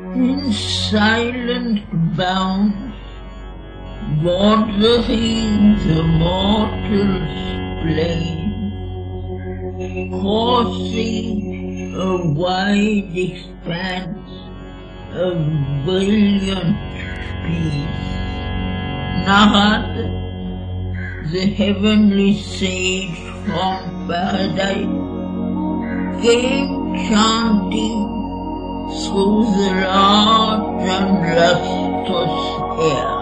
In silent bounds, water he the mortal's plain, coursing a wide expanse of brilliant peace. Nahad, the heavenly sage from paradise, came chanting through the large and lustrous air.